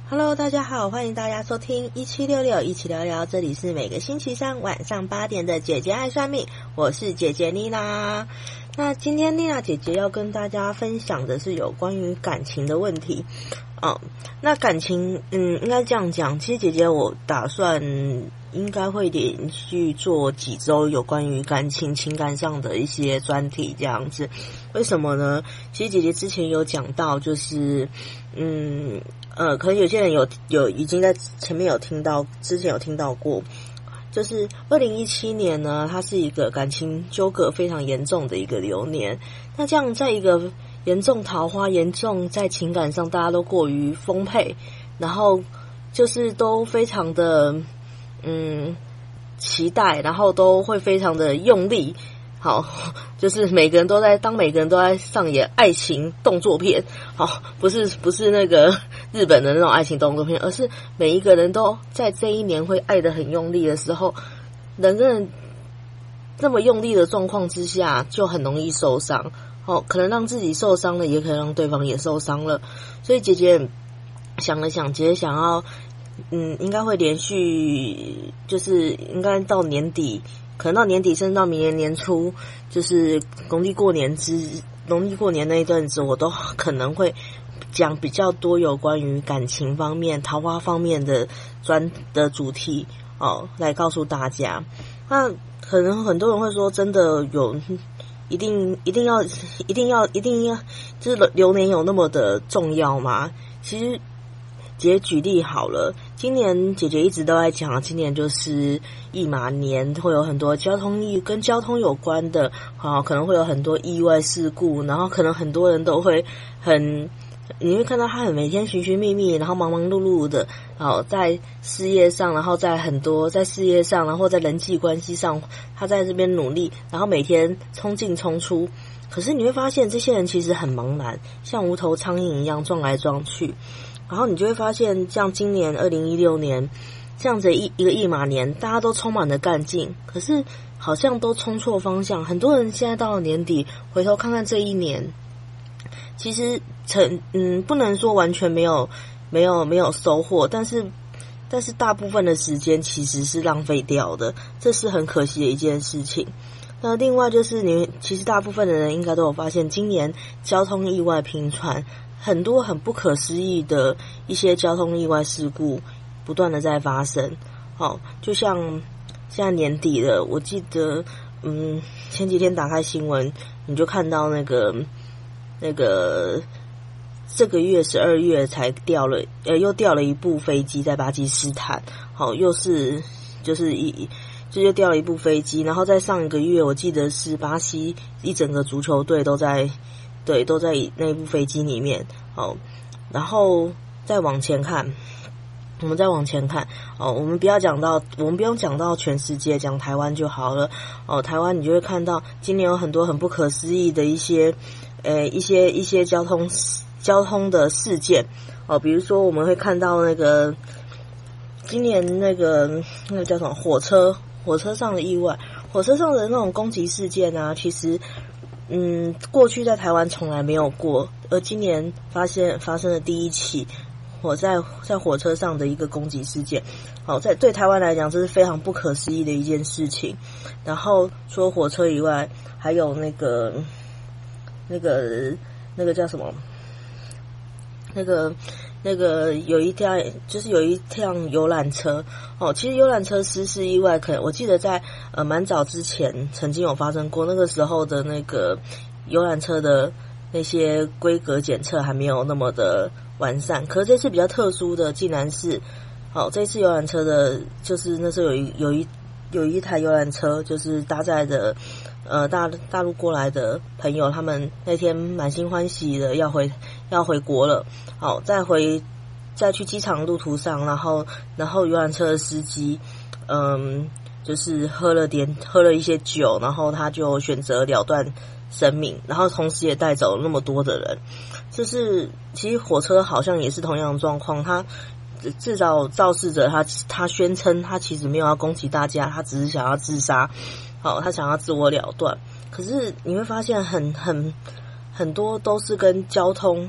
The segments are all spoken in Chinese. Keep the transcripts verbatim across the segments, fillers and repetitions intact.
Hello， 大家好，欢迎大家收听一七六六一起聊聊，这里是每个星期三晚上八点的姐姐爱算命，我是姐姐妮娜。那今天妮娜姐姐要跟大家分享的是有关于感情的问题。哦，那感情，嗯，应该这样讲，其实姐姐我打算应该会连续做几周有关于感情情感上的一些专题这样子。为什么呢？其实姐姐之前有讲到，就是嗯呃，可能有些人有有已经在前面有听到，之前有听到过，就是二零一七年呢，它是一个感情纠葛非常严重的一个流年。那这样在一个严重桃花，严重在情感上大家都过于丰沛，然后就是都非常的嗯期待，然后都会非常的用力。好，就是每个人都在，当每个人都在上演爱情动作片，好，不是不是那个日本的那种爱情动作片，而是每一个人都在这一年会爱得很用力的时候，人跟人那么用力的状况之下，就很容易受伤。哦，可能让自己受伤了，也可能让对方也受伤了。所以姐姐想了想，姐姐想要，嗯，应该会连续，就是应该到年底。可能到年底甚至到明年年初，就是农历过年之农历过年那一段子，我都可能会讲比较多有关于感情方面、桃花方面的专的主题哦，来告诉大家。那可能很多人会说，真的有一定一定要一定要一定要，就是流年有那么的重要吗？其实姐姐举例好了，今年姐姐一直都在讲，今年就是驿马年，会有很多交通意跟交通有关的，好，可能会有很多意外事故，然后可能很多人都会很，你会看到他很每天寻寻觅觅，然后忙忙碌碌的，好，在事业上，然后在很多在事业上，然后在人际关系上，他在这边努力，然后每天冲进冲出，可是你会发现这些人其实很茫然，像无头苍蝇一样撞来撞去。然后你就会发现，像今年二零一六年这样子一一个驿马年，大家都充满了干劲，可是好像都冲错方向。很多人现在到了年底，回头看看这一年，其实成嗯不能说完全没有没有没有收获，但是但是大部分的时间其实是浪费掉的，这是很可惜的一件事情。那另外就是你其实大部分的人应该都有发现，今年交通意外频传。很多很不可思议的一些交通意外事故不断的在发生，好，就像现在年底了，我记得，嗯，前几天打开新闻，你就看到那个那个这个月十二月才掉了，呃，又掉了一部飞机在巴基斯坦，好，又是就是一就又掉了一部飞机，然后在上一个月，我记得是巴西一整个足球队都在。对，都在那部飞机里面哦，然后再往前看，我们再往前看哦，我们不要讲到，我们不用讲到全世界，讲台湾就好了哦。台湾你就会看到，今年有很多很不可思议的一些，呃，一些一些交通交通的事件哦，比如说我们会看到那个今年那个那个叫什么火车火车上的意外，火车上的那种攻击事件啊，其实。嗯，过去在台湾从来没有过，而今年发现发生了第一起火在在火车上的一个攻击事件。好，在对台湾来讲，这是非常不可思议的一件事情。然后除了火车以外，还有那个那个那个叫什么？那个那个有一辆就是有一辆游览车哦，其实游览车失事意外，可能我记得在呃蛮早之前曾经有发生过，那个时候的那个游览车的那些规格检测还没有那么的完善，可是这次比较特殊的竟然是，好，这次游览车的就是那时候有一有一有一台游览车就是搭载的呃大大陆过来的朋友，他们那天满心欢喜的要回要回国了，好，再回再去机场路途上，然后然后游览车的司机嗯就是喝了点喝了一些酒，然后他就选择了断生命，然后同时也带走了那么多的人。这是其实火车好像也是同样的状况，他至少肇事者他他宣称他其实没有要攻击大家，他只是想要自杀，好，他想要自我了断。可是你会发现很很很多都是跟交通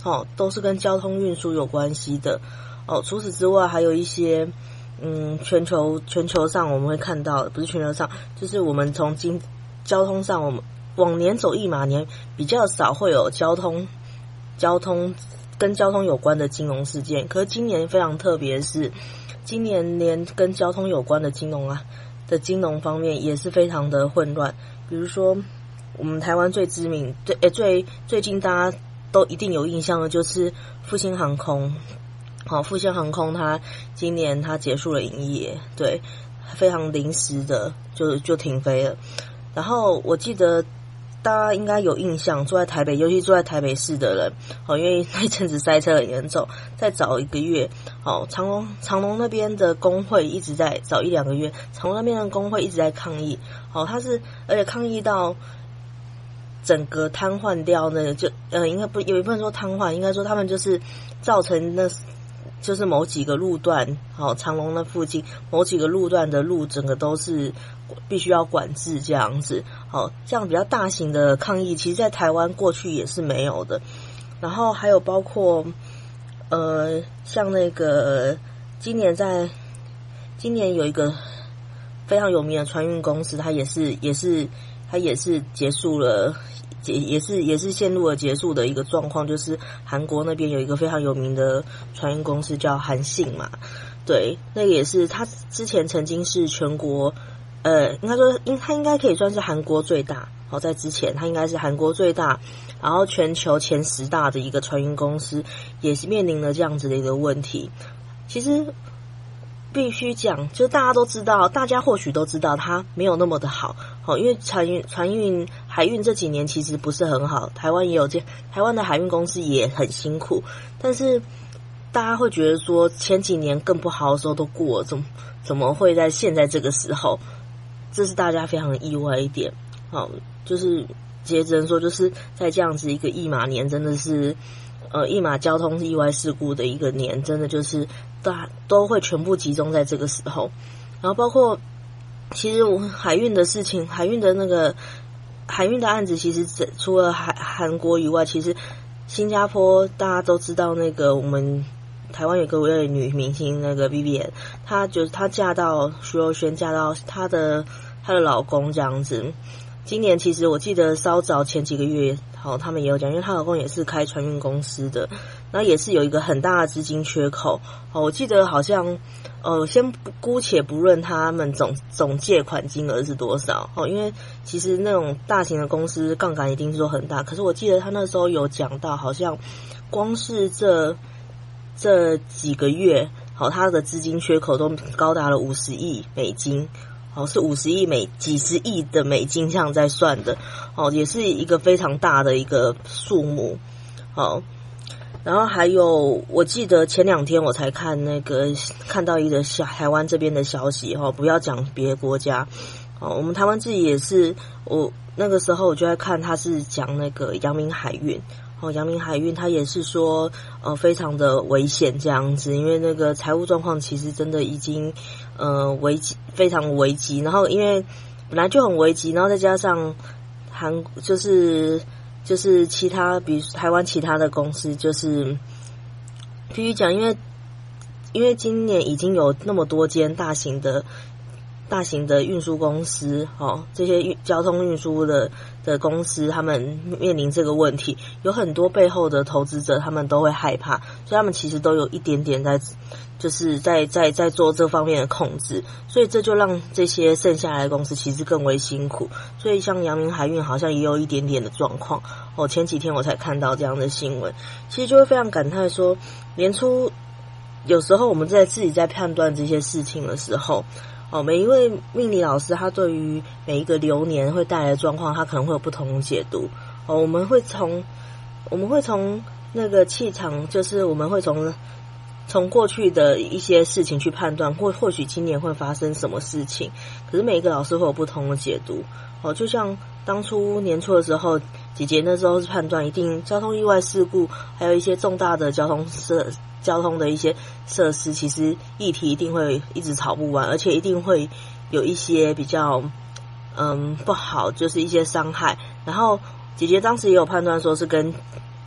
哦，都是跟交通运输有关系的哦。除此之外，还有一些嗯，全球全球上我们会看到，不是全球上，就是我们从经交通上，我们往年走一马年比较少会有交通交通跟交通有关的金融事件，可是今年非常特别，是今年连跟交通有关的金融啊的金融方面也是非常的混乱。比如说我们台湾最知名最诶最最近大家都一定有印象的就是复兴航空。好，复兴航空它今年它结束了营业，对，非常临时的就就停飞了。然后我记得大家应该有印象，住在台北，尤其住在台北市的人，哦，因为那阵子塞车很严重，再早一个月，哦，长荣长荣那边的工会一直在早一两个月，长荣那边的工会一直在抗议，哦，他是而且抗议到整个瘫痪掉那个，就呃，应该不有一部分说瘫痪，应该说他们就是造成那。就是某几个路段，好，长荣那附近某几个路段的路，整个都是必须要管制这样子。好，这样比较大型的抗议，其实在台湾过去也是没有的。然后还有包括，呃，像那个今年在今年有一个非常有名的船运公司，它也是也是它也是结束了。也也是也是陷入了结束的一个状况，就是韩国那边有一个非常有名的船运公司叫韩信嘛，对，那个也是他之前曾经是全国，呃，应该说应他应该可以算是韩国最大，好，在之前他应该是韩国最大，然后全球前十大的一个船运公司，也是面临了这样子的一个问题。其实必须讲，就大家都知道，大家或许都知道它没有那么的好，好，因为船运、船运、海运这几年其实不是很好，台湾也有这，台湾的海运公司也很辛苦，但是大家会觉得说前几年更不好的时候都过了，怎么怎么会在现在这个时候？这是大家非常意外一点，好，就是也只能说就是在这样子一个一马年，真的是。呃，一马交通意外事故的一个年，真的就是大都会全部集中在这个时候。然后包括其实我海运的事情，海运的那个海运的案子，其实除了韩韩国以外，其实新加坡大家都知道，那个我们台湾有个位女明星那个 Vivian， 她就是她嫁到徐若瑄，嫁到她的她的老公这样子。今年其实我记得稍早前几个月，好，他们也有讲，因为她老公也是开船运公司的，那也是有一个很大的资金缺口。哦，我记得好像，呃，先姑且不论他们总总借款金额是多少，哦，因为其实那种大型的公司杠杆一定是说很大，可是我记得他那时候有讲到，好像光是这这几个月，好，他的资金缺口都高达了五十亿美金。哦，是五十亿美几十亿的美金这样在算的，哦，也是一个非常大的一个数目，好，然后还有我记得前两天我才看那个看到一个小台湾这边的消息，哈，不要讲别的国家，哦，我们台湾自己也是，我那个时候我就在看，他是讲那个阳明海运。哦，阳明海运它也是说，呃，非常的危险这样子，因为那个财务状况其实真的已经，呃，危机非常危机，然后因为本来就很危机，然后再加上韩就是就是其他，比如台湾其他的公司，就是必须讲，因为因为今年已经有那么多间大型的。大型的运输公司，哦，这些运交通运输的的公司，他们面临这个问题，有很多背后的投资者，他们都会害怕，所以他们其实都有一点点在，就是在在在做这方面的控制，所以这就让这些剩下来的公司其实更为辛苦。所以像阳明海运好像也有一点点的状况，哦，前几天我才看到这样的新闻，其实就会非常感叹说，年初有时候我们在自己在判断这些事情的时候。哦，每一位命理老师他对于每一个流年会带来的状况，他可能会有不同的解读。哦，我们会从我们会从那个气场，就是我们会从从过去的一些事情去判断，或或许今年会发生什么事情。可是每一个老师会有不同的解读。哦，就像当初年初的时候，姐姐那时候是判断一定交通意外事故，还有一些重大的交通设交通的一些设施，其实议题一定会一直吵不完，而且一定会有一些比较嗯不好，就是一些伤害。然后姐姐当时也有判断说是跟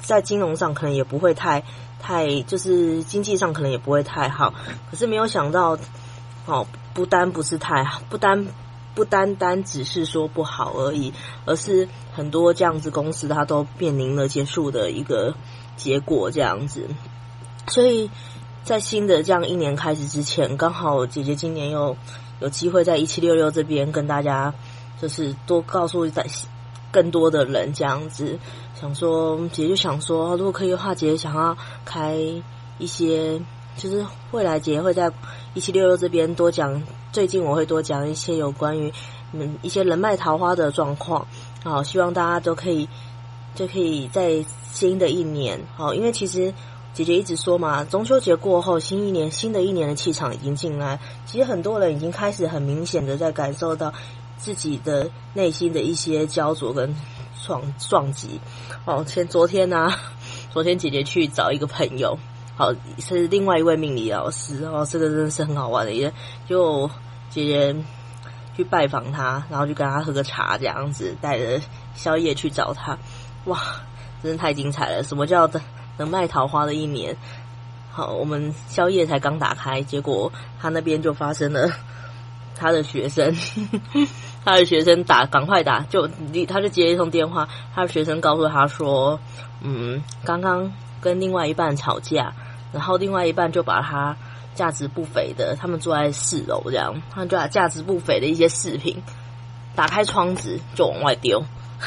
在金融上可能也不会太太，就是经济上可能也不会太好。可是没有想到，哦，不单不是太好，不单不单单只是说不好而已，而是很多这样子公司它都面临了结束的一个结果这样子。所以在新的这样一年开始之前，刚好姐姐今年又有机会在一七六六这边跟大家就是多告诉更多的人这样子，想说姐姐就想说，如果可以的话，姐姐想要开一些，就是未来姐姐会在一七六六这边多讲，最近我会多讲一些有关于嗯一些人脉桃花的状况，好，希望大家都可以就可以在新的一年，好，因为其实姐姐一直说嘛，中秋节过后，新一年新的一年的气场已经进来，其实很多人已经开始很明显的在感受到自己的内心的一些焦灼跟撞撞击。哦，前昨天呢、啊，昨天姐姐去找一个朋友，好，是另外一位命理老师，哦，这个真的是很好玩的，也就姐姐去拜访他，然后就跟他喝个茶这样子，带着宵夜去找他，哇，真的太精彩了！什么叫能卖桃花的一年？好，我们宵夜才刚打开，结果他那边就发生了他的学生，他的学生打，赶快打，就他就接一通电话，他的学生告诉他说，嗯，刚刚跟另外一半吵架，然后另外一半就把他价值不菲的，他们住在四楼这样，他们就把价值不菲的一些饰品打开窗子就往外丢，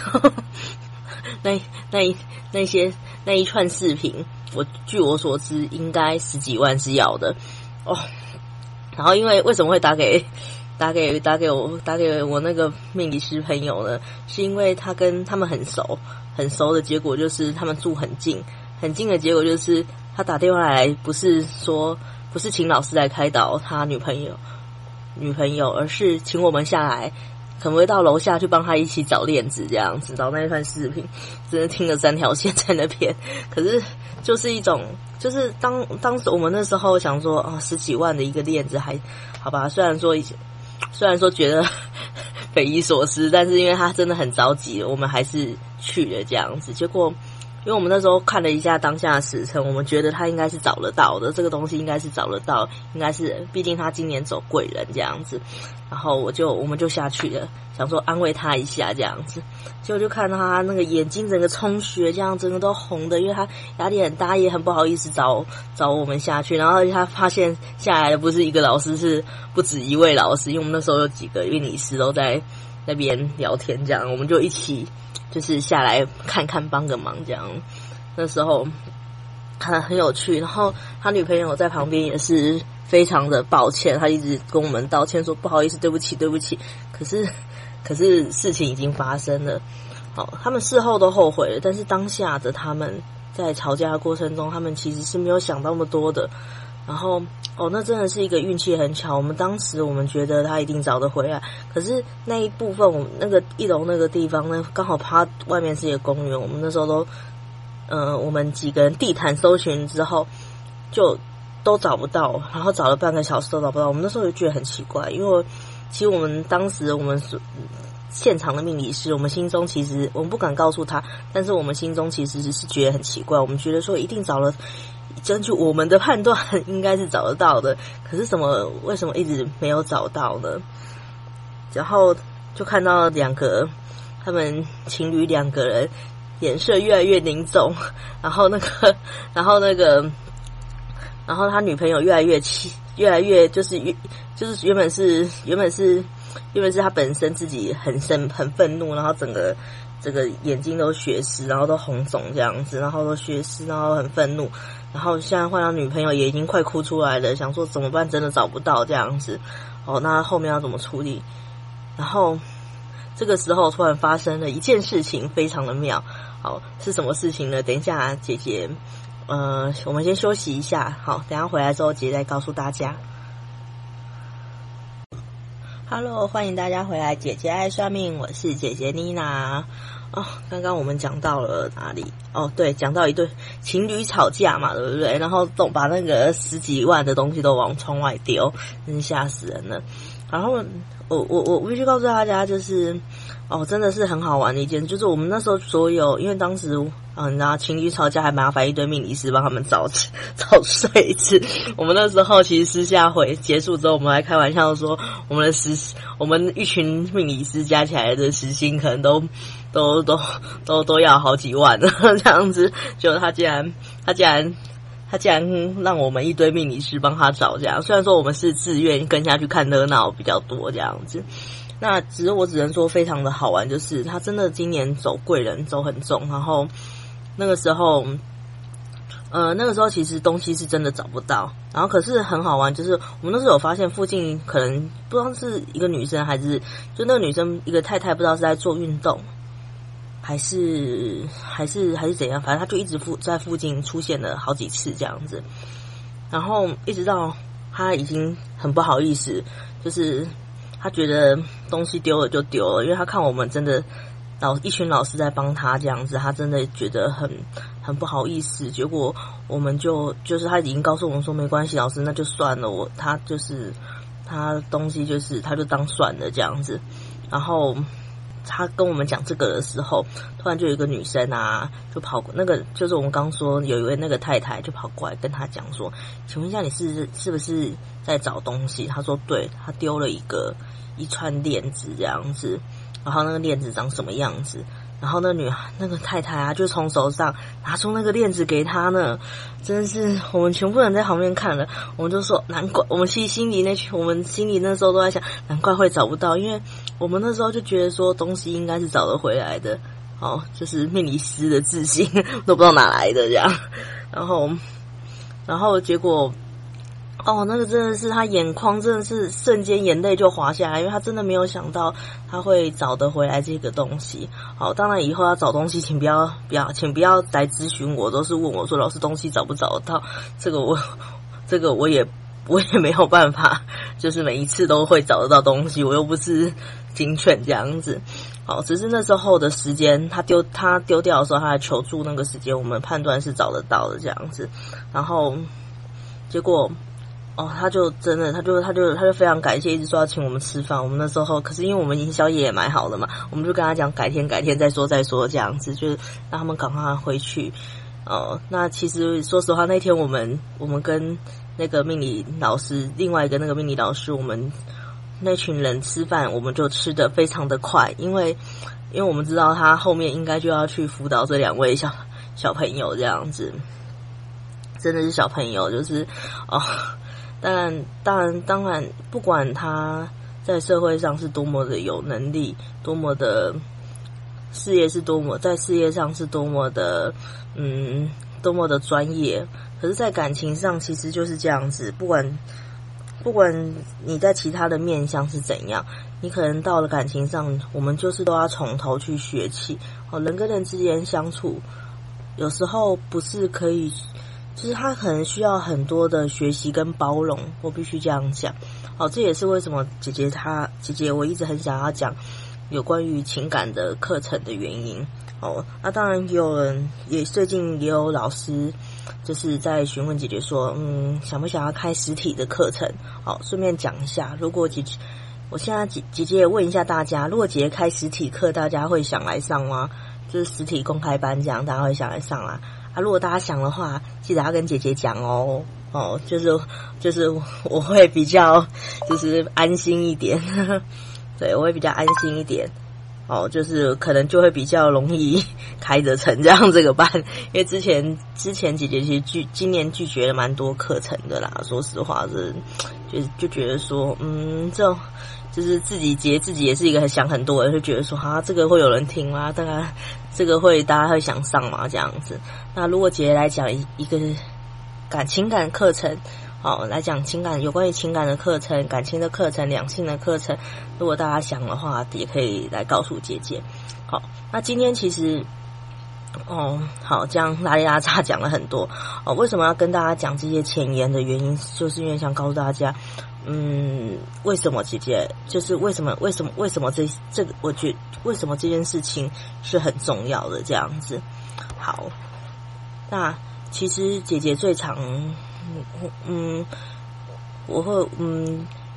那那那些那一串饰品，我据我所知应该十几万是要的哦。然后因为为什么会打给打给打给我打给我那个命理师朋友呢？是因为他跟他们很熟，很熟的结果就是他们住很近，很近的结果就是他打电话来，不是说不是请老师来开导他女朋友女朋友，而是请我们下来。可能会到楼下去帮他一起找链子这样子，找那一串饰品，真的听了三条线在那边。可是就是一种，就是当当时我们那时候想说，啊、哦，十几万的一个链子还好吧？虽然说虽然说觉得匪夷所思，但是因为他真的很着急，我们还是去了这样子。结果因为我们那时候看了一下当下的时辰，我们觉得他应该是找得到的，这个东西应该是找得到，应该是，毕竟他今年走贵人这样子。然后我就我们就下去了，想说安慰他一下这样子。结果就看到他那个眼睛整个充血，这样整个都红的，因为他压力很大，也很不好意思找找我们下去。然后他发现下来的不是一个老师，是不止一位老师，因为我们那时候有几个命理师都在那边聊天，这样我们就一起就是下来看看帮个忙这样。那时候很很有趣，然后他女朋友在旁边也是非常的抱歉，他一直跟我们道歉说不好意思，对不起对不起。可是可是事情已经发生了，好，他们事后都后悔了，但是当下的他们在吵架的过程中，他们其实是没有想到那么多的。然后哦，那真的是一个运气很巧，我们当时我们觉得他一定找得回来，可是那一部分我们那个一楼那个地方呢，刚好趴外面是一个公园，我们那时候都呃我们几个人地毯搜寻之后就都找不到，然后找了半个小时都找不到。我们那时候就觉得很奇怪，因为其实我们当时我们现场的命理师，我们心中其实我们不敢告诉他，但是我们心中其实是觉得很奇怪，我们觉得说一定找了，根据我们的判断应该是找得到的，可是什么为什么一直没有找到呢？然后就看到两个他们情侣两个人脸色越来越凝重，然后那个然后那个然后他女朋友越来越气，越来越就是越就是原本是原本是原本是他本身自己很生很愤怒，然后整个这个眼睛都血丝，然后都红肿这样子，然后都血丝，然后很愤怒，然后现在换到女朋友也已经快哭出来了，想说怎么办，真的找不到这样子，哦，那后面要怎么处理？然后这个时候突然发生了一件事情，非常的妙。好，是什么事情呢？等一下姐姐呃，我们先休息一下，好，等一下回来之后姐姐再告诉大家。Hello， 欢迎大家回来，姐姐爱算命，我是姐姐妮娜。哦，刚刚我们讲到了哪里？哦，对，讲到一对情侣吵架嘛，对不对？然后总把那个十几万的东西都往窗外丢，真是吓死人了。 然后我我我必须告诉大家，就是哦，真的是很好玩的一件，就是我们那时候所有，因为当时啊，你知道情侣吵架还麻烦一堆命理师帮他们找找睡次。我们那时候其实私下回结束之后，我们还开玩笑说，我们的时我们一群命理师加起来的时薪可能都都都都都要好几万了这样子。就他竟然他竟然他竟然让我们一堆命理师帮他找这样，虽然说我们是自愿跟下去看热闹比较多这样子。那只是我只能说非常的好玩，就是他真的今年走贵人走很重，然后那个时候呃那个时候其实东西是真的找不到，然后可是很好玩，就是我们那时候有发现附近可能不知道是一个女生还是就那个女生一个太太不知道是在做运动还是还是还是怎样，反正她就一直附在附近出现了好几次这样子，然后一直到她已经很不好意思，就是他觉得东西丢了就丢了，因为他看我们真的老一群老师在帮他这样子，他真的觉得很很不好意思。结果我们就就是他已经告诉我们说没关系，老师那就算了，我他就是他东西就是他就当算了这样子。然后他跟我们讲这个的时候，突然就有一个女生啊，就跑过那个就是我们刚说有一位那个太太就跑过来跟他讲说，请问一下你是是不是在找东西？他说对，他丢了一个一串链子这样子，然后那个链子长什么样子？然后那女那个太太啊，就从手上拿出那个链子给他呢，真的是我们全部人在旁边看了，我们就说难怪，我们其实心里那群我们心里那时候都在想，难怪会找不到，因为我们那时候就觉得说东西应该是找得回来的，哦，就是命理师的自信都不知道哪来的这样，然后然后结果。哦，那个真的是他眼眶真的是瞬间眼泪就滑下来，因为他真的没有想到他会找得回来这个东西。好，当然以后要找东西，请不要不要，请不要来咨询我，都是问我说老师东西找不找得到？这个我这个我也我也没有办法，就是每一次都会找得到东西，我又不是警犬这样子。好，只是那时候的时间，他丢他丢掉的时候，他来求助那个时间，我们判断是找得到的这样子。然后结果。哦，他就真的，他就他就他就非常感谢，一直说要请我们吃饭。我们那时候，可是因为我们已经宵夜也买好了嘛，我们就跟他讲改天改天再说再说这样子，就是让他们赶快回去。哦，那其实说实话，那天我们我们跟那个命理老师，另外一个那个命理老师，我们那群人吃饭，我们就吃得非常的快，因为因为我们知道他后面应该就要去辅导这两位小小朋友这样子，真的是小朋友，就是哦。当然，当然，当然，不管他在社会上是多么的有能力，多么的事业是多么在事业上是多么的，嗯，多么的专业，可是，在感情上其实就是这样子。不管不管你在其他的面向是怎样，你可能到了感情上，我们就是都要从头去学起。哦，人跟人之间相处，有时候不是可以。就是他可能需要很多的学习跟包容，我必须这样讲。好，这也是为什么姐姐她姐姐我一直很想要讲有关于情感的课程的原因。哦，那当然也有人也最近也有老师就是在询问姐姐说，嗯，想不想要开实体的课程？好，顺便讲一下，如果姐姐我现在姐姐姐也问一下大家，如果姐姐开实体课，大家会想来上吗？就是实体公开班这样，大家会想来上啊？啊，如果大家想的话，记得要跟姐姐讲哦，哦，就是就是我会比较就是安心一点，对，我会比较安心一点，哦，就是可能就会比较容易开得成这样这个班，因为之前之前姐姐其实拒今年拒绝了蛮多课程的啦，说实话是就就觉得说，嗯，这种。就是自己姐自己也是一个很想很多人，就觉得说啊，这个会有人听吗？大概这个会大家会想上吗？这样子。那如果姐姐来讲一一个感情感课程，好，来讲情感有关于情感的课程、感情的课程、两性的课程，如果大家想的话，也可以来告诉姐姐。好，那今天其实。哦，好，这样拉里拉杂讲了很多哦。为什么要跟大家讲这些前言的原因，就是因为想告诉大家，嗯，为什么姐姐就是为什么为什么为什么这这个，我觉得为什么这件事情是很重要的这样子。好，那其实姐姐最常，嗯，我会嗯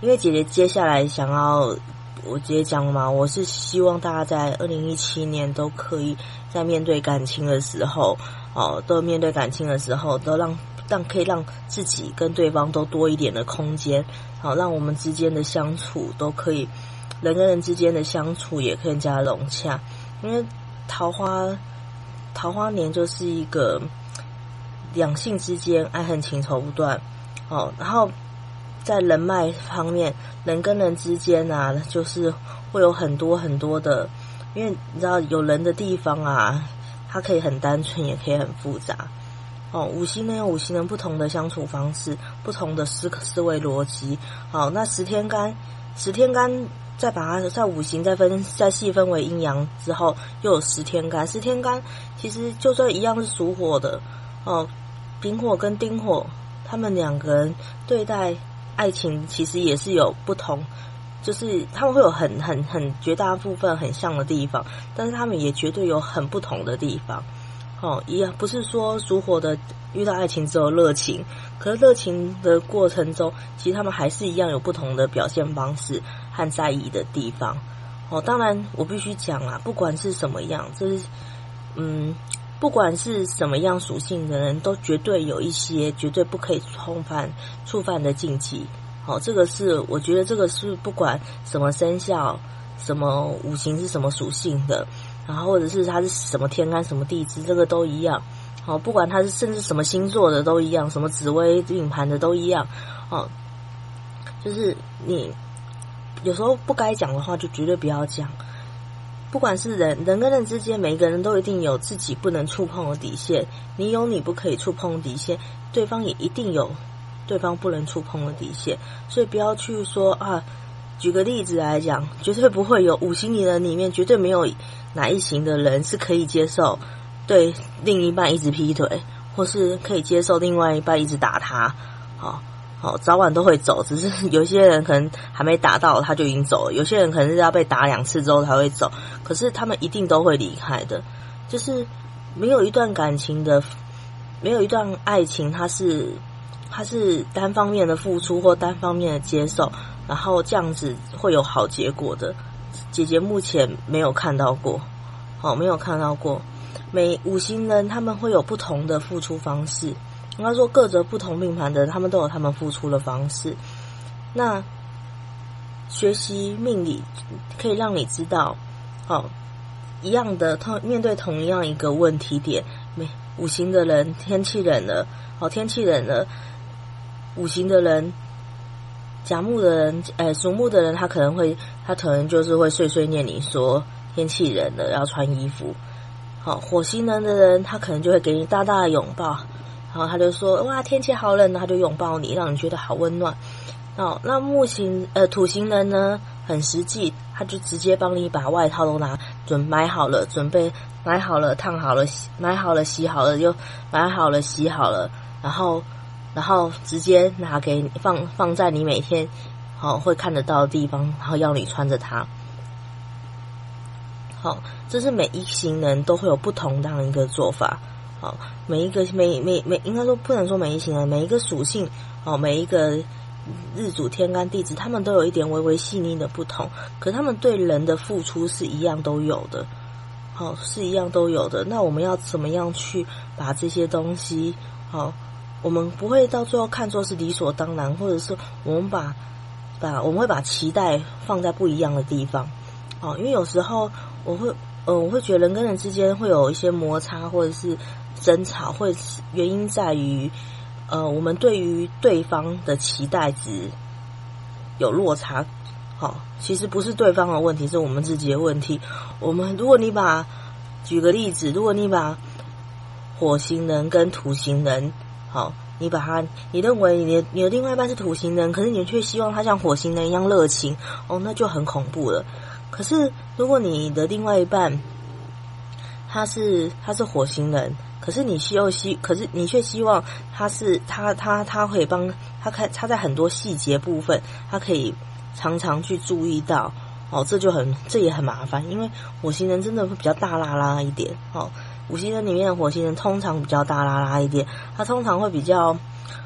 因为姐姐接下来想要，我直接讲嘛，我是希望大家在二零一七年都可以在面对感情的时候，哦，都面对感情的时候，都让让可以让自己跟对方都多一点的空间，好，让我们之间的相处都可以，人跟人之间的相处也更加融洽。因为桃花桃花年就是一个两性之间爱恨情仇不断，哦，然后在人脉方面，人跟人之间啊，就是会有很多很多的，因为你知道有人的地方啊，它可以很单纯，也可以很复杂。哦，五行人有五行人不同的相处方式，不同的思思维逻辑。好，那十天干，十天干再把它在五行再分再细分为阴阳之后，又有十天干。十天干其实就算一样是属火的，哦，丙火跟丁火，他们两个人对待爱情其实也是有不同，就是他们会有很很很绝大部分很像的地方，但是他们也绝对有很不同的地方。哦，一样不是说属火的遇到爱情只有热情，可是热情的过程中，其实他们还是一样有不同的表现方式和在意的地方。哦，当然我必须讲啦，不管是什么样，这是嗯，不管是什么样属性的人，都绝对有一些绝对不可以触犯触犯的禁忌。好，这个是我觉得这个是不管什么生肖、什么五行是什么属性的。然后或者是他是什么天干什么地支，这个都一样。好，不管他是甚至什么星座的都一样，什么紫微命盘的都一样。哦，就是你有时候不该讲的话，就绝对不要讲。不管是人人跟人之间，每一个人都一定有自己不能触碰的底线，你有你不可以触碰的底线，对方也一定有对方不能触碰的底线。所以不要去说啊。举个例子来讲，绝对不会有五行里人里面绝对没有哪一型的人是可以接受对另一半一直劈腿，或是可以接受另外一半一直打他。好，好，早晚都会走，只是有些人可能还没打到他就已经走了，有些人可能是要被打两次之后才会走，可是他们一定都会离开的。就是没有一段感情的，没有一段爱情，它是它是单方面的付出或单方面的接受。然后这样子会有好结果的，姐姐目前没有看到过，好，没有看到过。每五行人他们会有不同的付出方式，应该说各着不同命盘的人，他们都有他们付出的方式。那学习命理可以让你知道，好，一样的同面对同样一个问题点，每五行的人天气冷了，好，天气冷了，五行的人。甲木的人，诶，属木的人，他可能会，他可能就是会碎碎念你说天气冷了要穿衣服。好，火星人的人，他可能就会给你大大的拥抱，然后他就说哇天气好冷，他就拥抱你，让你觉得好温暖。哦，那木星呃土星人呢，很实际，他就直接帮你把外套都拿准买好了，准备买好了，烫好了，买好了，洗好了，又买好了，洗好了，然后。然后直接拿给你放放在你每天好、哦、会看得到的地方，然后要你穿着它。好，这是每一型人都会有不同这样一个做法。好，每一个每每每应该说不能说每一型人，每一个属性哦，每一个日主天干地支，他们都有一点微微细腻的不同，可是他们对人的付出是一样都有的。好，是一样都有的。那我们要怎么样去把这些东西好？我们不会到最后看作是理所当然，或者是我们把把我们会把期待放在不一样的地方，哦，因为有时候我会呃我会觉得人跟人之间会有一些摩擦或者是争吵，会原因在于呃我们对于对方的期待值有落差，好、哦，其实不是对方的问题，是我们自己的问题。我们如果你把举个例子，如果你把火星人跟土星人好，你把他，你认为你的你的另外一半是土星人，可是你却希望他像火星人一样热情，哦，那就很恐怖了。可是如果你的另外一半他是他是火星人，可是你希希，可是你却希望他是他他他可以帮他看他在很多细节部分，他可以常常去注意到，哦，这就很这也很麻烦，因为火星人真的会比较大拉拉一点，哦。五行人里面的火星人通常比较大拉拉一点，他通常会比较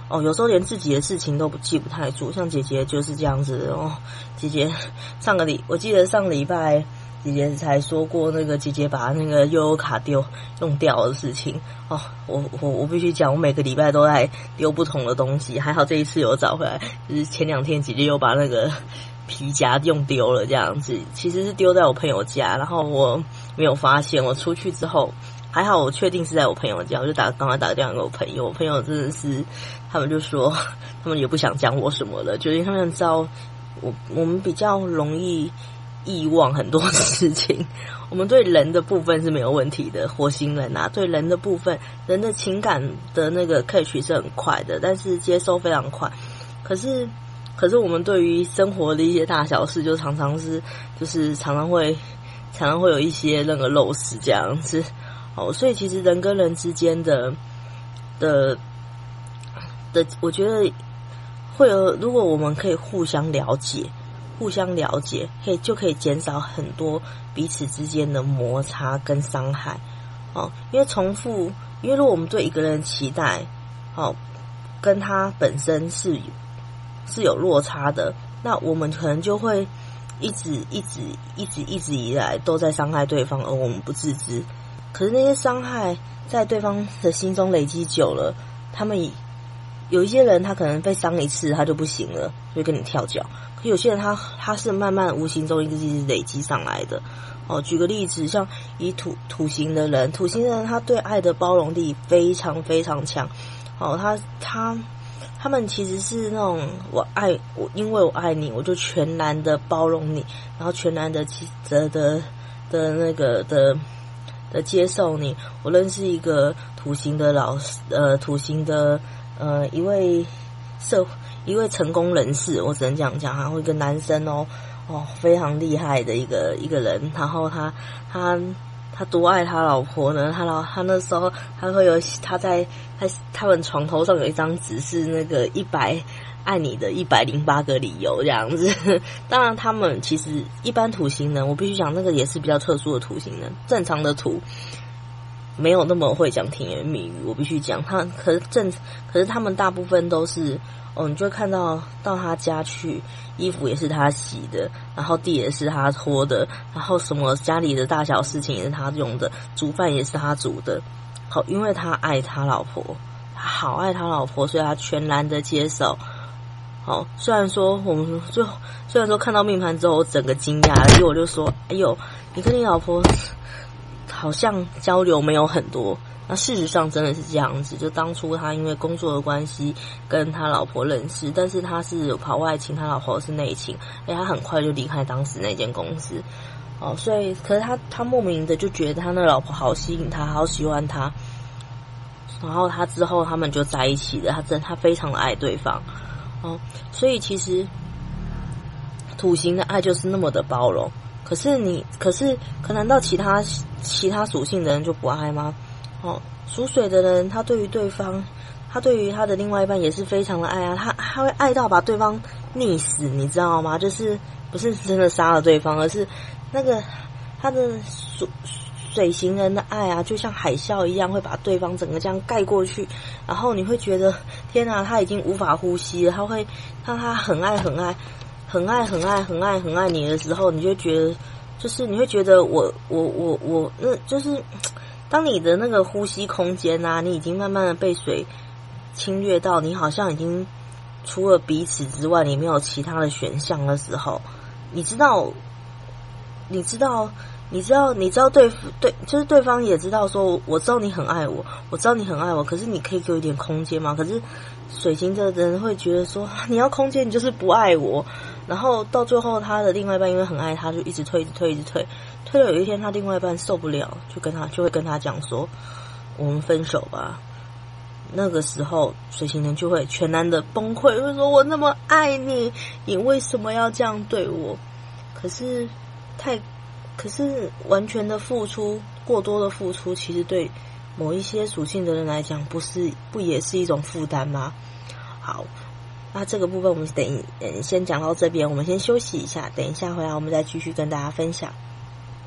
哦，有时候连自己的事情都不记不太住，像姐姐就是这样子哦。姐姐上个礼，我记得上个礼拜姐姐才说过那个姐姐把那个悠游卡丢用掉的事情哦。我我我必须讲，我每个礼拜都在丢不同的东西，还好这一次有找回来。就是前两天姐姐又把那个皮夹用丢了，这样子其实是丢在我朋友家，然后我没有发现，我出去之后。还好我确定是在我朋友家，我就打刚刚打个电话给我朋友，我朋友真的是，他们就说他们也不想讲我什么了，就是他们知道我我们比较容易遗忘很多事情，我们对人的部分是没有问题的，火星人啊，对人的部分，人的情感的那个 catch 是很快的，但是接收非常快，可是可是我们对于生活的一些大小事，就常常是就是常常会常常会有一些那个漏失这样子。哦，所以其实人跟人之间的的的，我觉得会有，如果我们可以互相了解，互相了解，可以就可以减少很多彼此之间的摩擦跟伤害。哦，因为重复，因为如果我们对一个人期待，哦，跟他本身是是有落差的，那我们可能就会一直一直一直一直以来都在伤害对方，而我们不自知。可是那些伤害在对方的心中累积久了，他们有一些人他可能被伤一次他就不行了，就跟你跳脚。可有些人他他是慢慢无形中一直一直累积上来的。哦，举个例子，像以土土型的人，土型的人他对爱的包容力非常非常强。哦，他他他们其实是那种我爱我，因为我爱你，我就全然的包容你，然后全然的的的的那个的。的接受你。我认识一个土型的老师，呃，土型的呃一位社一位成功人士，我只能这样讲，然后一个男生哦，哦，非常厉害的一个一个人，然后他他他多爱他老婆呢，他老他那时候他会有他在他他们床头上有一张纸是那个一百。爱你的一百零八个理由这样子。当然他们其实一般土型人，我必须讲那个也是比较特殊的土型人，正常的土没有那么会讲甜言蜜语，我必须讲他可是正可是他们大部分都是哦，你就会看到到他家去，衣服也是他洗的，然后地也是他拖的，然后什么家里的大小事情也是他用的，煮饭也是他煮的。好，因为他爱他老婆，他好爱他老婆，所以他全然的接受。好，虽然说我们最后虽然说看到命盘之后，我整个惊讶了，因为我就说，哎呦，你跟你老婆好像交流没有很多。那事实上真的是这样子，就当初他因为工作的关系跟他老婆认识，但是他是跑外勤，他老婆是内勤，而且他很快就离开当时那间公司。哦，所以可是他他莫名的就觉得他那老婆好吸引他，好喜欢他，然后他之后他们就在一起了，他真他非常的爱对方。哦，所以其实土型的爱就是那么的包容，可是你可是可难道其他其他属性的人就不爱吗？哦，属水的人他对于对方，他对于他的另外一半也是非常的爱啊，他他会爱到把对方溺死，你知道吗？就是不是真的杀了对方，而是那个他的水水型人的爱啊，就像海啸一样，会把对方整个这样盖过去，然后你会觉得天哪，他已经无法呼吸了，他会当他很爱很爱很爱很爱很爱很爱你的时候，你就觉得就是你会觉得我我我我那就是当你的那个呼吸空间啊，你已经慢慢的被水侵略到，你好像已经除了彼此之外，你没有其他的选项的时候，你知道，你知道，你知道，你知道对对，就是对方也知道说，我知道你很爱我，我知道你很爱我，可是你可以给我一点空间吗？可是水星的人会觉得说，你要空间，你就是不爱我。然后到最后，他的另外一半因为很爱他，就一直推，一直推，一直推，推了有一天，他另外一半受不了，就跟他就会跟他讲说，我们分手吧。那个时候，水星人就会全然的崩溃，会说我那么爱你，你为什么要这样对我？可是太，可是完全的付出，过多的付出，其实对某一些属性的人来讲，不是不也是一种负担吗？好，那这个部分我们等嗯先讲到这边，我们先休息一下，等一下回来我们再继续跟大家分享。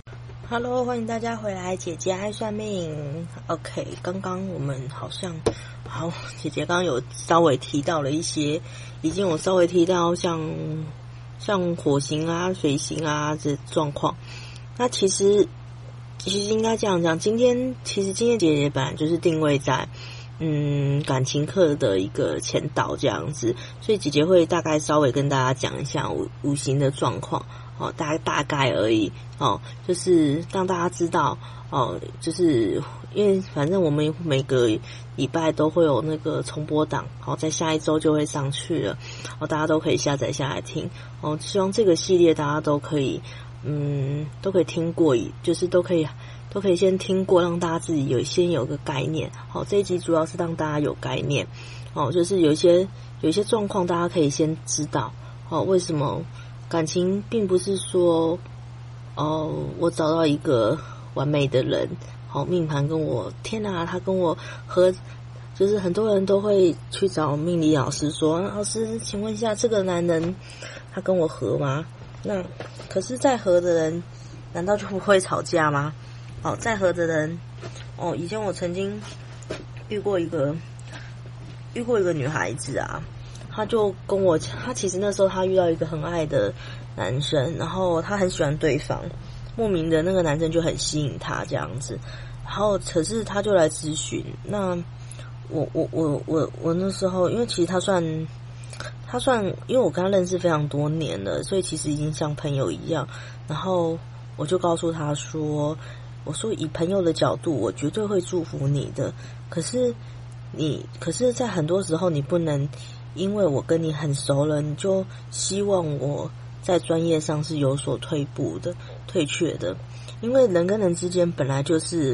Hello， 欢迎大家回来，姐姐爱算命。OK， 刚刚我们好像，好，姐姐刚刚有稍微提到了一些，已经有稍微提到像像火星啊、水星啊这状况。那其实其实应该这样讲，今天其实今天姐姐本来就是定位在嗯感情课的一个前导这样子，所以姐姐会大概稍微跟大家讲一下五五行的状况。哦，大概大概而已哦，就是让大家知道哦，就是因为反正我们每个礼拜都会有那个重播档，好、哦，在下一周就会上去了，哦，大家都可以下载下来听哦。希望这个系列大家都可以，嗯，都可以听过，就是都可以都可以先听过，让大家自己有先有个概念。好、哦，这一集主要是让大家有概念，哦，就是有一些有一些状况大家可以先知道，哦，为什么？感情并不是说，哦，我找到一个完美的人，好，命盘跟我，天哪，他跟我合，就是很多人都会去找命理老师说，老师，请问一下，这个男人他跟我合吗？那可是再合的人，难道就不会吵架吗？哦，再合的人，哦，以前我曾经遇过一个，遇过一个女孩子啊。他就跟我，他其实那时候他遇到一个很爱的男生，然后他很喜欢对方，莫名的那个男生就很吸引他这样子，然后可是他就来咨询，那我我我我我那时候，因为其实他算他算，因为我跟他认识非常多年了，所以其实已经像朋友一样，然后我就告诉他说，我说以朋友的角度，我绝对会祝福你的，可是你，可是在很多时候你不能。因为我跟你很熟了，你就希望我在专业上是有所退步的、退却的。因为人跟人之间本来就是，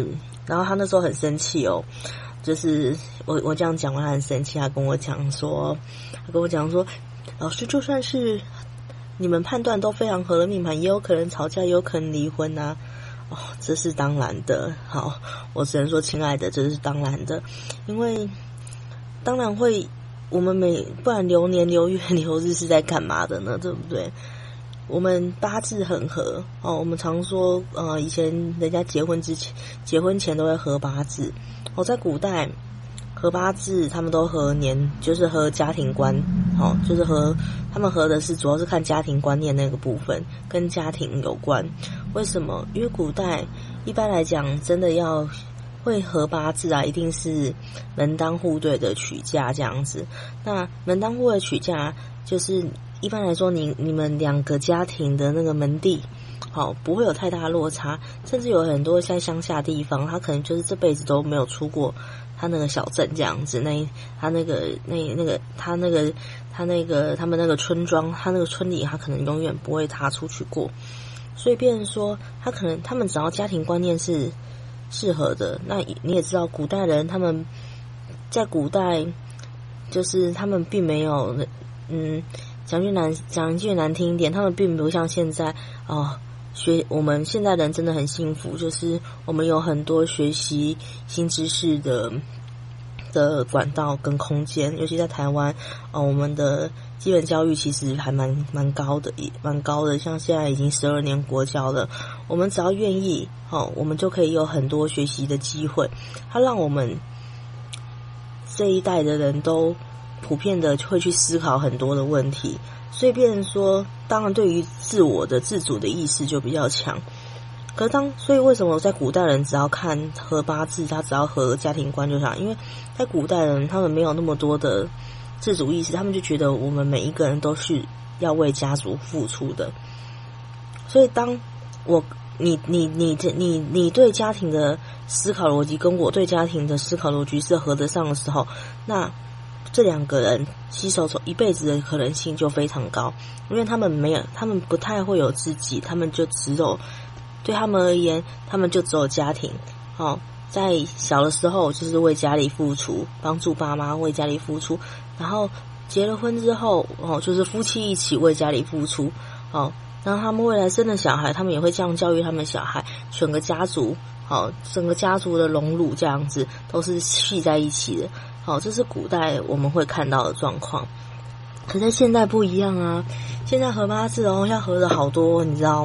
然后他那时候很生气哦，就是我我这样讲完他很生气，他跟我讲说，他跟我讲说，老师就算是你们判断都非常合的命盘，也有可能吵架，也有可能离婚啊。哦，这是当然的。好，我只能说，亲爱的，这是当然的，因为当然会。我们每不然流年流月流日是在干嘛的呢？对不对？我们八字很合哦，我们常说呃，以前人家结婚之前、结婚前都会合八字哦，在古代合八字，他们都合年，就是合家庭观哦，就是合他们合的是主要是看家庭观念那个部分，跟家庭有关。为什么？因为古代一般来讲，真的要。会合八字啊，一定是门当户对的娶嫁这样子。那门当户对娶嫁，就是一般来说你，你你们两个家庭的那个门第，好、哦、不会有太大的落差。甚至有很多在乡下地方，他可能就是这辈子都没有出过他那个小镇这样子。那他那个那那个他那个他那个他们那个村庄，他那个村里，他可能永远不会踏出去过。所以变成说，他可能他们只要家庭观念是。适合的，那你也知道，古代人他们在古代，就是他们并没有，嗯，讲句难讲句难听一点，他们并不像现在哦，学我们现在人真的很幸福，就是我们有很多学习新知识的的管道跟空间，尤其在台湾，哦，我们的基本教育其实还蛮蛮高的，蛮高的，像现在已经十二年国教了，我们只要愿意。哦，我们就可以有很多学习的机会，它让我们这一代的人都普遍的会去思考很多的问题，所以变成说，当然对于自我的自主的意识就比较强。可当所以为什么在古代人只要看合八字，他只要合家庭观就好，因为在古代人他们没有那么多的自主意识，他们就觉得我们每一个人都是要为家族付出的，所以当我。你你你你你对家庭的思考逻辑跟我对家庭的思考逻辑是合得上的时候，那这两个人携手走一辈子的可能性就非常高，因为他们没有，他们不太会有自己，他们就只有对他们而言，他们就只有家庭。哦，在小的时候就是为家里付出，帮助爸妈为家里付出，然后结了婚之后，哦，就是夫妻一起为家里付出，哦。然后他们未来生的小孩，他们也会这样教育他们小孩，整个家族，好，整个家族的荣辱这样子都是系在一起的，好，这是古代我们会看到的状况。可是现在不一样啊，现在合八字哦，要合的好多，你知道吗？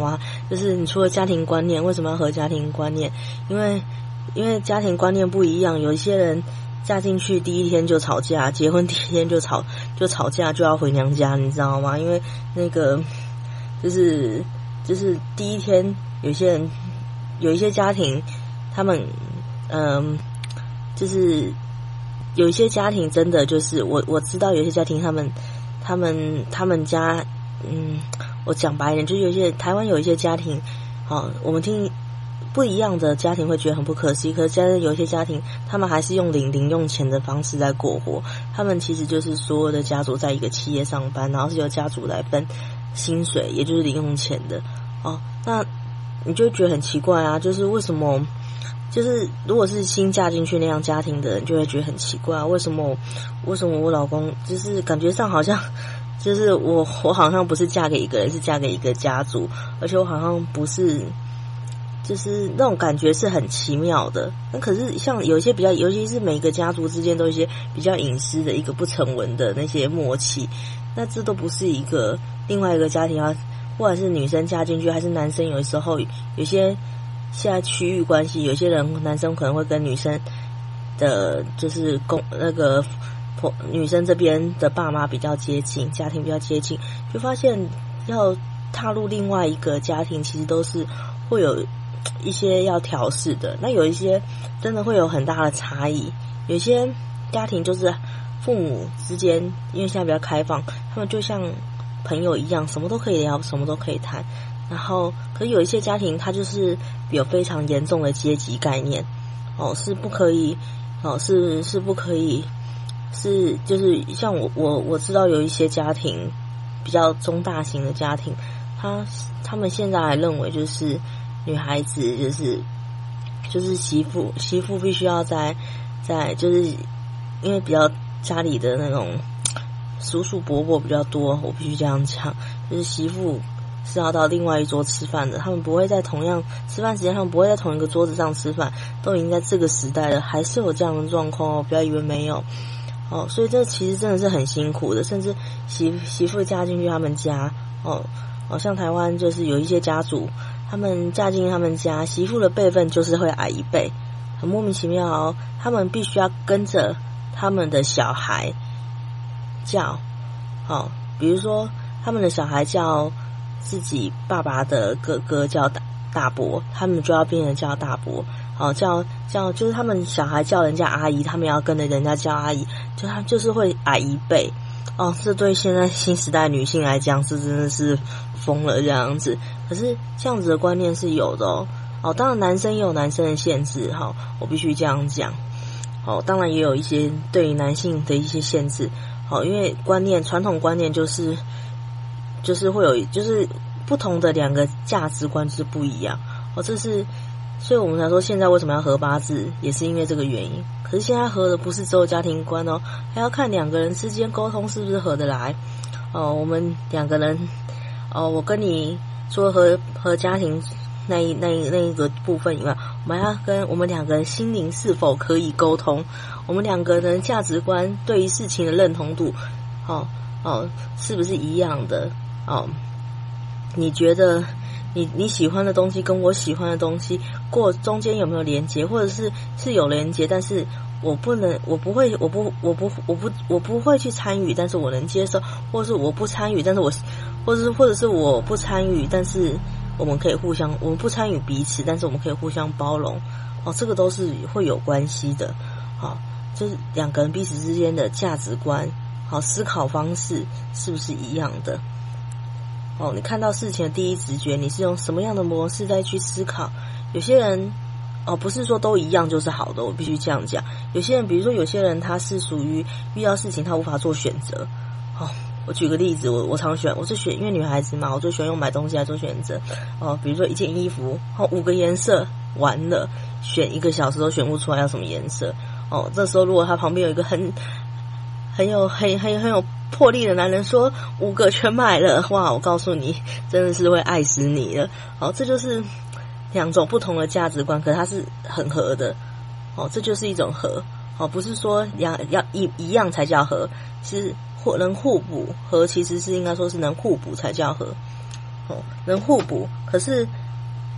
就是你除了家庭观念，为什么要合家庭观念？因为因为家庭观念不一样，有一些人嫁进去第一天就吵架，结婚第一天就吵就吵架就要回娘家，你知道吗？因为那个就是就是第一天，有些人有一些家庭，他们嗯，就是有一些家庭真的就是我我知道有些家庭他们他们他们家嗯，我讲白一点，就是有些台湾有一些家庭，好，我们听不一样的家庭会觉得很不可思议，可是家有一些家庭他们还是用领零用钱的方式在过活，他们其实就是所有的家族在一个企业上班，然后是由家族来分薪水，也就是零用钱的哦。那你就会觉得很奇怪啊，就是为什么就是如果是新嫁进去那样家庭的人就会觉得很奇怪啊，为什么为什么我老公就是感觉上好像就是我我好像不是嫁给一个人，是嫁给一个家族，而且我好像不是就是那种感觉是很奇妙的。那可是像有一些比较，尤其是每个家族之间都有一些比较隐私的一个不成文的那些默契，那这都不是一个另外一个家庭啊，或者是女生嫁进去，还是男生有时候有些现在区域关系，有些人男生可能会跟女生的就是公那个婆女生这边的爸妈比较接近，家庭比较接近，就发现要踏入另外一个家庭，其实都是会有一些要调试的。那有一些真的会有很大的差异，有些家庭就是父母之间，因为现在比较开放，他们就像朋友一样，什么都可以聊，什么都可以谈。然后可是有一些家庭他就是有非常严重的阶级概念，哦，是不可以，哦，是是不可以，是就是像我我我知道有一些家庭比较中大型的家庭，他他们现在还认为就是女孩子就是就是媳妇媳妇必须要在在就是因为比较家里的那种叔叔伯伯比较多，我必须这样讲，就是媳妇是要到另外一桌吃饭的，他们不会在同样吃饭时间，他们不会在同一个桌子上吃饭，都已经在这个时代了，还是有这样的状况哦，不要以为没有哦。所以这其实真的是很辛苦的，甚至媳媳妇嫁进去他们家哦哦，像台湾就是有一些家族，他们嫁进他们家，媳妇的辈分就是会矮一辈，很莫名其妙哦，他们必须要跟着他们的小孩叫，好、哦，比如说他们的小孩叫自己爸爸的哥哥叫大大伯，他们就要变成叫大伯，哦，叫叫就是他们小孩叫人家阿姨，他们要跟着人家叫阿姨，就他就是会矮一辈，哦，这对现在新时代女性来讲是真的是疯了这样子。可是这样子的观念是有的哦，哦，当然男生也有男生的限制哈、哦，我必须这样讲，哦，当然也有一些对于男性的一些限制，好、哦，因为观念传统观念就是。就是会有，就是不同的两个价值观就是不一样哦，这是，所以我们才说现在为什么要合八字，也是因为这个原因。可是现在合的不是只有家庭观哦，还要看两个人之间沟通是不是合得来哦。我们两个人哦，我跟你说和和家庭那一那一那一个部分以外，我们还要跟我们两个人心灵是否可以沟通，我们两个人价值观对于事情的认同度，哦哦，是不是一样的？哦，你觉得你你喜欢的东西跟我喜欢的东西过中间有没有连结，或者是是有连结，但是我不能，我不会，我不，我不，我不，我不会去参与，但是我能接受，或者是我不参与，但是我，或者是或者是我不参与，但是我们可以互相，我们不参与彼此，但是我们可以互相包容。哦，这个都是会有关系的。好、哦，就是两个人彼此之间的价值观，好、哦，思考方式是不是一样的？哦，你看到事情的第一直觉，你是用什么样的模式再去思考？有些人，哦，不是说都一样就是好的，我必须这样讲。有些人，比如说有些人他是属于遇到事情他无法做选择。哦，我举个例子，我我常选，我是选，因为女孩子嘛，我最喜欢用买东西来做选择。哦，比如说一件衣服，哦，五个颜色，完了，选一个小时都选不出来要什么颜色。哦，这时候如果他旁边有一个很很有很很很有魄力的男人说五个全买了，哇！我告诉你，真的是会爱死你了。好，这就是两种不同的价值观，可是它是很合的。哦，这就是一种合。哦，不是说两要一一样才叫合，是或能互补合，其实是应该说是能互补才叫合。哦，能互补，可是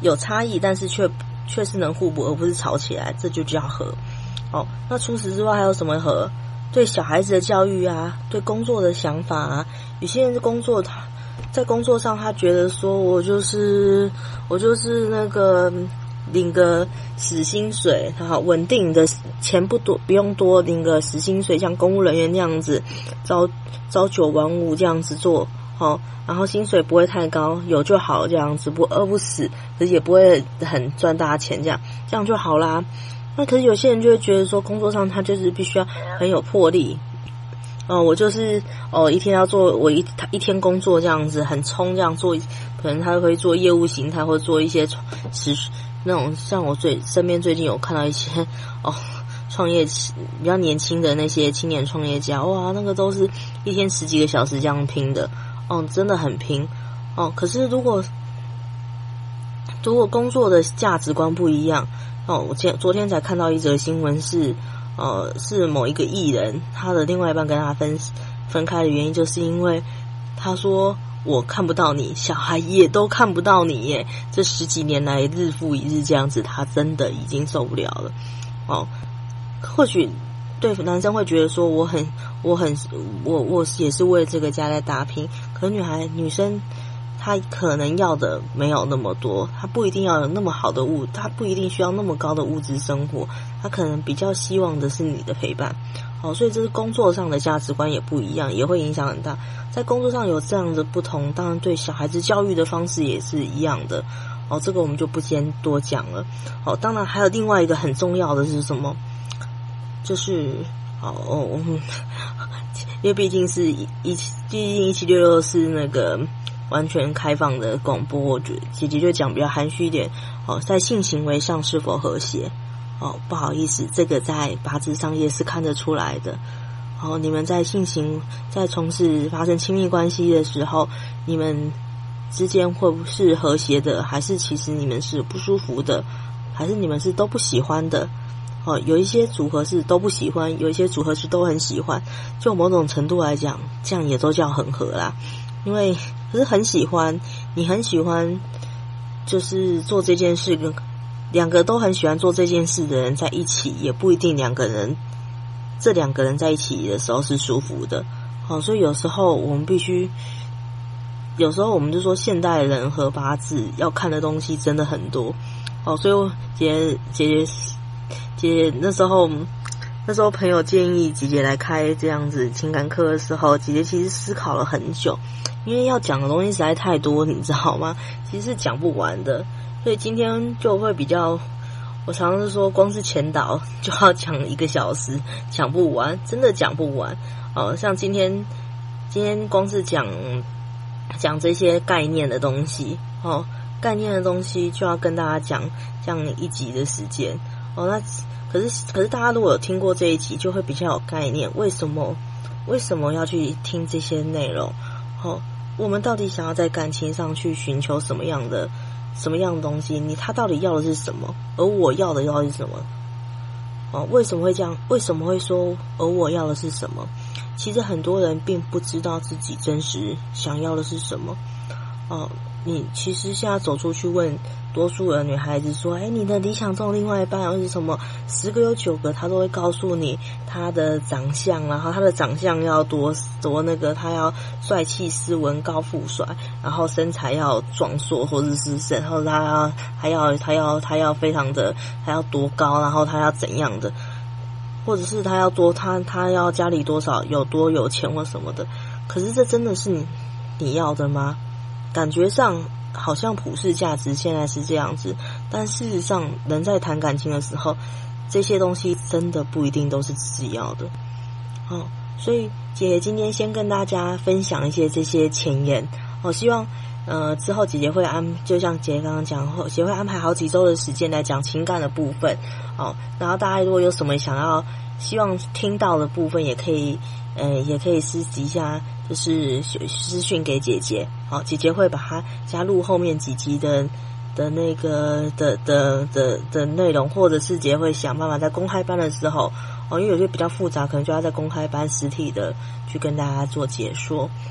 有差异，但是却却是能互补，而不是吵起来，这就叫合。哦，那除此之外还有什么合？对小孩子的教育啊，对工作的想法啊，有些人工作他在工作上他觉得说我就是我就是那个领个死薪水，好稳定的钱不多不用多，领个死薪水，像公务人员那样子，朝朝九晚五这样子做，好，然后薪水不会太高，有就好这样子，不饿不死，可是也不会很赚大钱，这样这样就好啦。那可是有些人就会觉得说，工作上他就是必须要很有魄力，哦、呃，我就是哦一天要做我一一天工作这样子，很冲这样做，可能他会做业务形态，或者做一些持那种像我最身边最近有看到一些哦创业比较年轻的那些青年创业家，哇，那个都是一天十几个小时这样拼的，哦，真的很拼哦。可是如果如果工作的价值观不一样。哦，我今昨天才看到一则新闻是，呃，是某一个艺人，他的另外一半跟他分分开的原因，就是因为他说我看不到你，小孩也都看不到你耶。这十几年来日复一日这样子，他真的已经受不了了。哦，或许对男生会觉得说我很我很我我也是为这个家在打拼，可女孩女生。他可能要的没有那么多，他不一定要有那么好的物，他不一定需要那么高的物质生活，他可能比较希望的是你的陪伴。哦，所以这是工作上的价值观也不一样，也会影响很大。在工作上有这样的不同，当然对小孩子教育的方式也是一样的。哦，这个我们就不先多讲了。哦，当然还有另外一个很重要的是什么？就是哦哦，因为毕竟是一一毕竟一七六六是那个。完全开放的广播，我觉得姐姐就讲比较含蓄一点哦，在性行为上是否和谐哦？不好意思，这个在八字上也是看得出来的。哦，你们在性行在从事发生亲密关系的时候，你们之间会不是和谐的，还是其实你们是不舒服的，还是你们是都不喜欢的？哦，有一些组合是都不喜欢，有一些组合是都很喜欢。就某种程度来讲，这样也都叫很合啦。因为可是很喜欢，你很喜欢，就是做这件事，跟两个都很喜欢做这件事的人在一起，也不一定两个人这两个人在一起的时候是舒服的。好，所以有时候我们必须，有时候我们就说现代人和八字要看的东西真的很多。哦，所以我姐姐姐姐姐那时候。那时候朋友建议姐姐来开这样子情感课的时候，姐姐其实思考了很久，因为要讲的东西实在太多，你知道吗？其实是讲不完的，所以今天就会比较，我常常是说，光是前导就要讲一个小时，讲不完，真的讲不完。哦，像今天今天光是讲讲这些概念的东西，哦，概念的东西就要跟大家讲这样一集的时间，哦，那。可是，可是大家如果有听过这一集，就会比较有概念。为什么，为什么要去听这些内容？哦，我们到底想要在感情上去寻求什么样的、什么样的东西？你他到底要的是什么？而我要的要的是什么？哦，为什么会这样？为什么会说而我要的是什么？其实很多人并不知道自己真实想要的是什么。哦，你其实现在走出去问。多数的女孩子说：“哎，你的理想中的另外一半又是什么？十个有九个，她都会告诉你她的长相，然后她的长相要多多那个，她要帅气斯文、高富帅，然后身材要壮硕，或者是然后她要还要她要她要非常的，她要多高，然后她要怎样的，或者是她要多她她要家里多少有多有钱或什么的。可是这真的是你你要的吗？感觉上。”好像普世价值现在是这样子，但事实上人在谈感情的时候，这些东西真的不一定都是自己要的。哦，所以姐姐今天先跟大家分享一些这些前言。我、哦、希望呃之后姐姐会安，就像姐姐刚刚讲，姐姐会安排好几周的时间来讲情感的部分。哦，然后大家如果有什么想要希望听到的部分，也可以呃也可以私底下就是私讯给姐姐。好，姐姐会把它加入后面几集的的那个的的的的内容，或者是姐姐会想办法在公开班的时候，哦，因为有些比较复杂，可能就要在公开班实体的去跟大家做解说。好。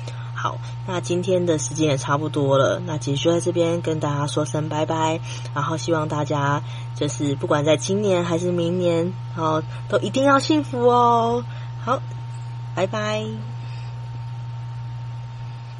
好，那今天的时间也差不多了，那姐姐就在这边跟大家说声拜拜，然后希望大家就是不管在今年还是明年，然后都一定要幸福哦。好，拜拜。